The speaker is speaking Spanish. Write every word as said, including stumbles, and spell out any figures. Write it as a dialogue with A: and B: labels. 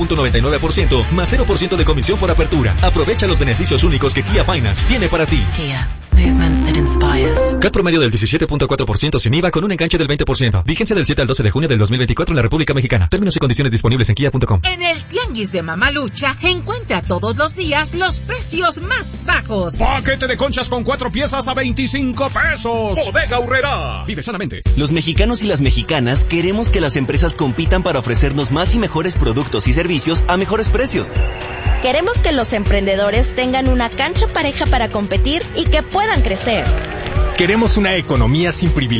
A: noventa y nueve por ciento más cero por ciento de comisión por apertura. Aprovecha los beneficios únicos que Kia Finance tiene para ti.
B: Kia, movement that inspires.
A: C A T promedio del diecisiete punto cuatro por ciento sin I V A con un enganche del veinte por ciento. Vigencia del siete al doce de junio del dos mil veinticuatro en la República Mexicana. Términos y condiciones disponibles en kia punto com.
C: En el Tianguis de Mamalucha encuentra todos los días los precios más bajos.
D: Paquete de conchas con cuatro piezas a veinticinco pesos. Bodega Aurrerá. Vive sanamente.
E: Los mexicanos y las mexicanas queremos que las empresas compitan para ofrecernos más y mejores productos y servicios a mejores precios.
F: Queremos que los emprendedores tengan una cancha pareja para competir y que puedan crecer.
G: Queremos una economía sin privilegios